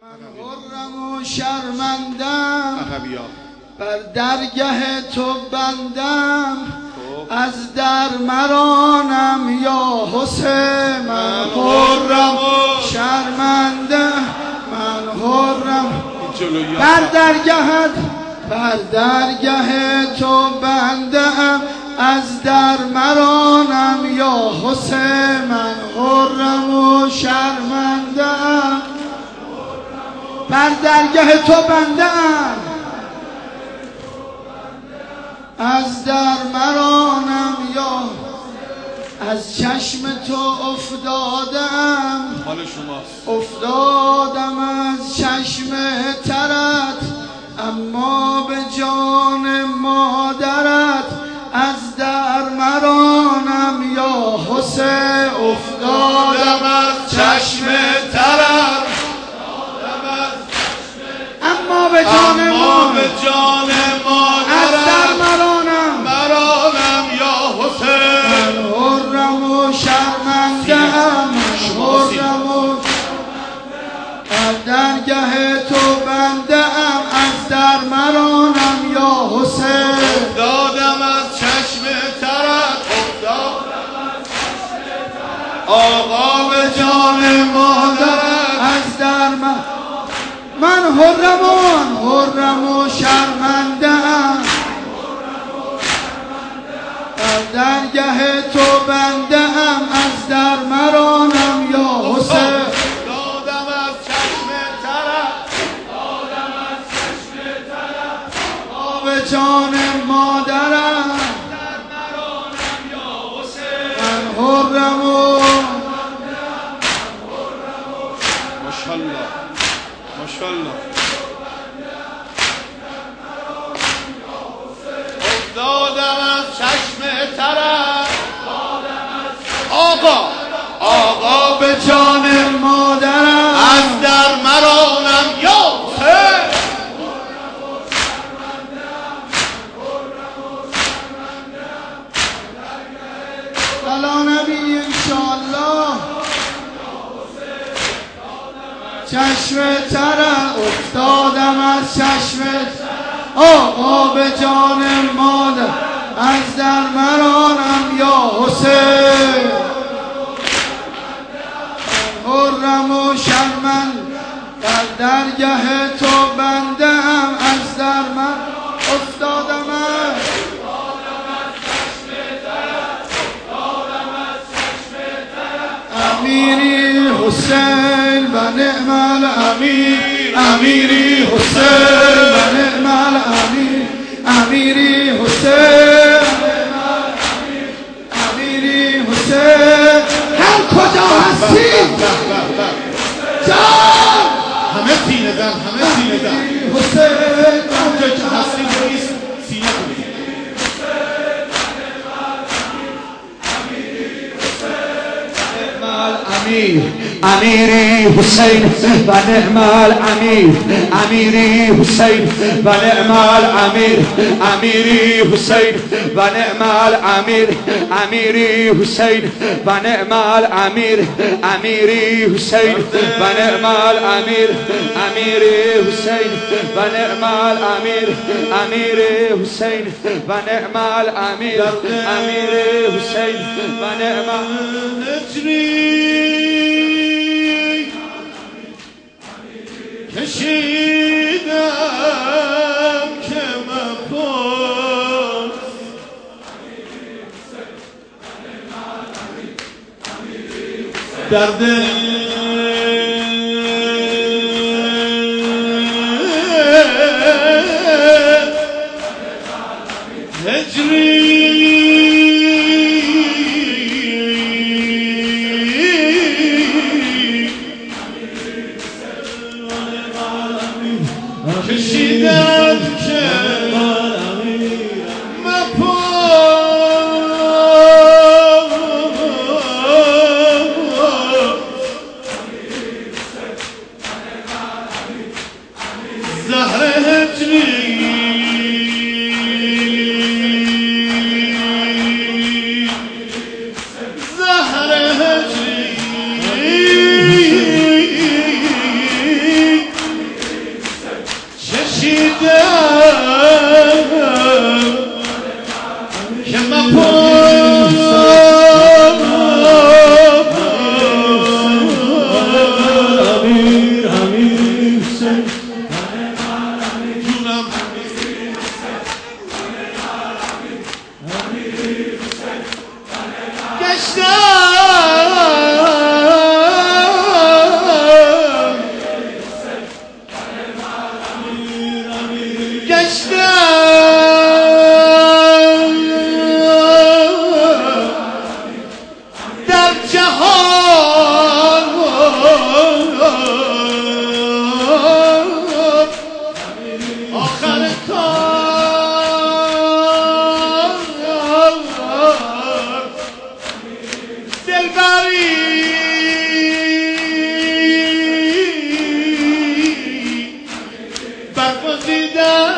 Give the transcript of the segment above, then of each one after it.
من غرم و شرمندم بر درگه تو بندم از در مرانم یا حسین. من غرم و شرمندم من غرم بر درگه تو بندم از در مرانم یا حسین. من غرم و شرمندم بر درگه تو بندم از در مرانم یا از چشم تو افتادم از چشم ترت اما به جان مادرت از در مرانم یا حسین. افتادم از چشم ترت اما به جان مادرت از در مرانم یا حسین. من غرم و شرمندم از درگه تو بندم از در مرانم یا حسین. افتادم از چشم ترت آقا به جان مادرت از در من غرم و شرمندم از درگه تو بندم از در مرانم یا حسین. افتادم از چشم ترت آقا به جان مادرم در مرانم یا حسین. من غرم و ماشاءالله افتادم از چشم ترت آقا به جان مادرم از در مرانم یا حسین. علی نبی انشاءالله چشم ترت افتادم از چشم آقا به جان مادر از در مرانم یا حسین. غرم و شرمند در درگه تو بندم از در من افتادم امیری حسین و نعم الامیر. امیری حسین و نعم الامیر. امیری حسین امیری حسین. هر کجا هستی جان همه سینه زن حسین اونجا که هستی بریز سینه کنید. امیری حسین و نعم الامیر. امیری حسین و نعم الامیر. امیری حسین و نعم الامیر. امیری حسین و نعم الامیر. امیری حسین و نعم الامیر. امیری حسین و نعم الامیر. امیری حسین و نعم الامیر. امیری حسین و نعم کشیدم که مپرس درد هجری کشیدم که زهر هجری جونم در جهان آخر کار دلبری برگزیدم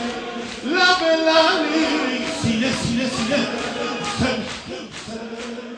سینه